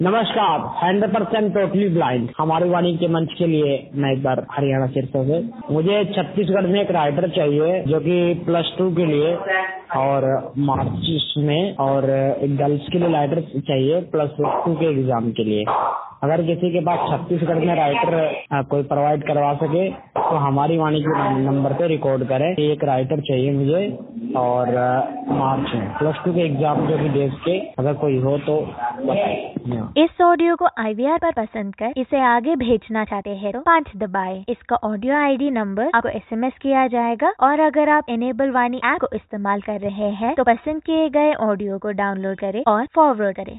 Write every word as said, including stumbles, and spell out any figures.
नमस्कार। Hundred percent totally blind हमारी वाणी के मंच के लिए मैं एक बार हरियाणा सिरसा से मुझे छत्तीसगढ़ में एक राइटर चाहिए जो कि प्लस टू के लिए और मार्च में और एक गर्ल्स के लिए राइटर चाहिए प्लस टू के एग्जाम के लिए। अगर किसी के पास छत्तीसगढ़ में राइटर कोई प्रोवाइड करवा सके तो हमारी वाणी के नंबर पे रिकॉर्ड करें कि एक राइटर चाहिए मुझे और मार्च में प्लस टू के एग्जाम जो कि देश के अगर कोई हो तो बताएं। इस ऑडियो को आई वी आर पर पसंद कर इसे आगे भेजना चाहते हैं तो पाँच दबाएं। इसका ऑडियो आई डी नंबर आपको एस एम एस किया जाएगा और अगर आप एनेबल वाणी ऐप को इस्तेमाल कर रहे हैं तो पसंद किए गए ऑडियो को डाउनलोड करें और फॉरवर्ड करें।